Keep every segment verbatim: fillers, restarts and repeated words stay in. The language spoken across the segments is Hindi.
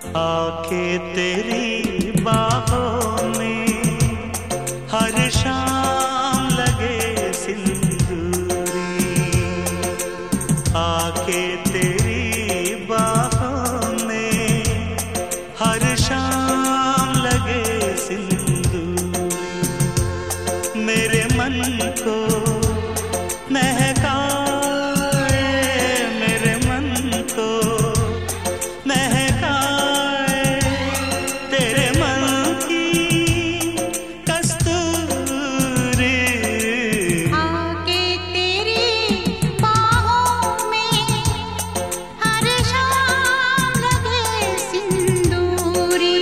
आके तेरी बाहों में हर शाम लगे सिंदूरी, आके तेरी बाहों में हर शाम लगे सिंदूरी, मेरे मन को महकाए, मेरे मन को महकाए, तेरे मन की कस्तूरी। आके तेरी बाहों में हर शाम लगे सिंदूरी,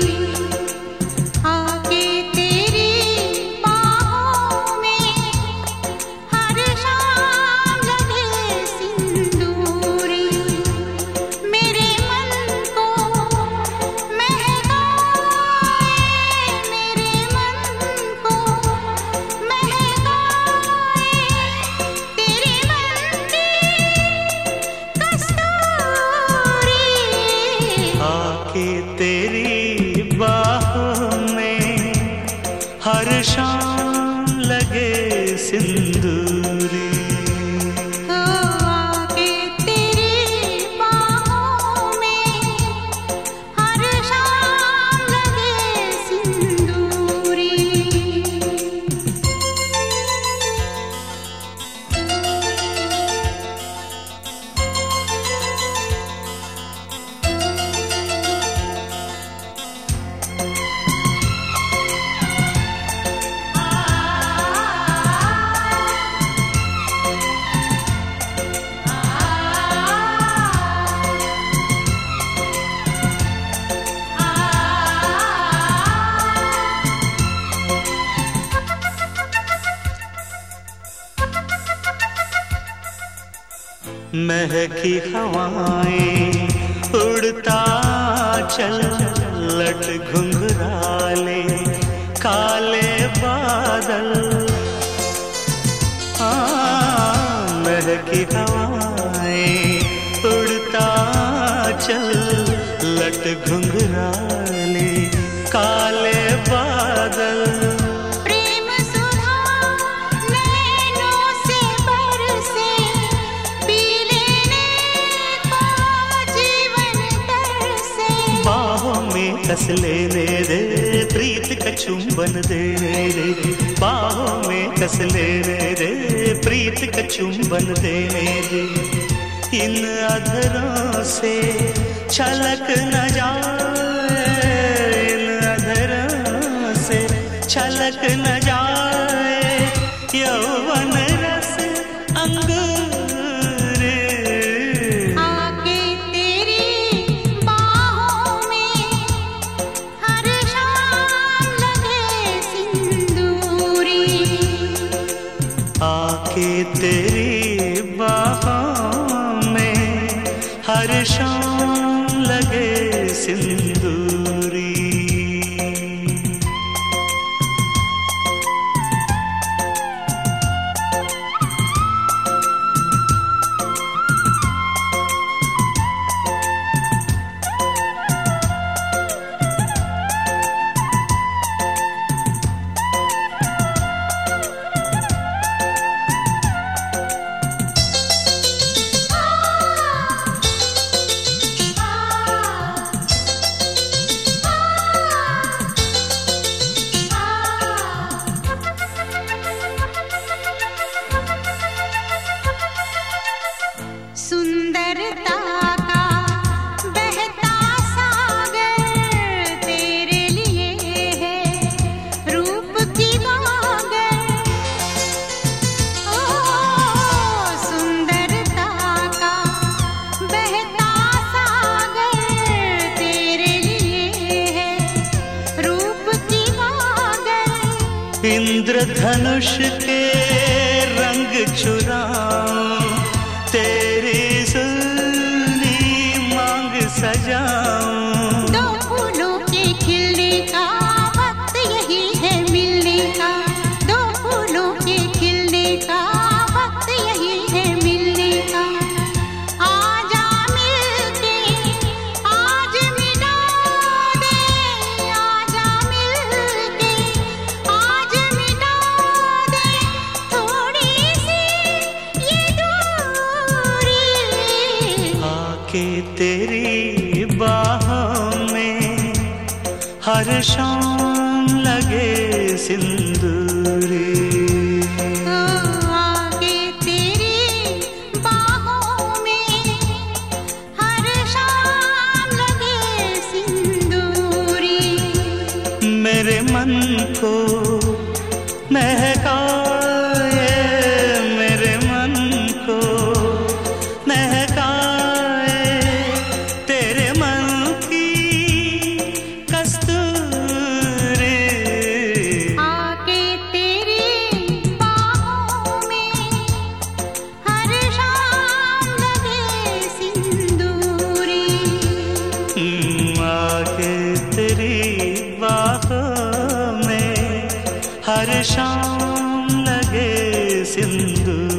आके तेरी बाहों में हर शाम लगे सिंदूरी, मेरे मन को महकाए, मेरे मन को महकाए, तेरे मन की कस्तूरी। आके तेरी बाहों में हर शाम लगे सिंदूरी। ओ आके तेरी बाहों में हर शाम लगे सिंदूरी। महकी हवाएं उड़ता चल, लट घुंघराले काले बादल, हाँ महकी हवाएं उड़ता चल, लट घुंघराले काले बादल, प्रेम सुधा नैनों से बरसे, पी लेने को जीवन तरसे, बाहों में कस लेने दे, प्रीत का चुंबन देने दे, बाहों में कस लेने दे, प्रीत का चुंबन देने दे, इन अधरों से छलक न जाए, इन अधरों से छलक न जाए, यौवन रस अंगूर। आके तेरी बाहों में हर शाम लगे सिंदूरी, आके तेरी बाहों में हर शाम लगे सिंदूरी। सुंदरता का बहता सागर तेरे लिए है, रूप की गागर, ओ सुंदरता का बहता सागर तेरे लिए है, रूप की गागर, इंद्रधनुष के रंग चुराऊं, तेरी सुनी मांग सजाऊं, दो फूलों के खिलने का वक्त यही है मिलने का, दो फूलों के खिलने का वक्त यही है मिलने का, आजा मिलके आज मिला आके तेरी बाहों में हर शाम लगे सिंदूरी। आके तेरी बाहों में हर शाम लगे सिंदूरी। मेरे मन को महकाए, मेरे मन को महकाए तेरे मन की कस्तूरी। आके तेरी बाहों में हर शाम लगे सिंदूरी। आके तेरी बाहों में हर शाम लगे सिंदूरी।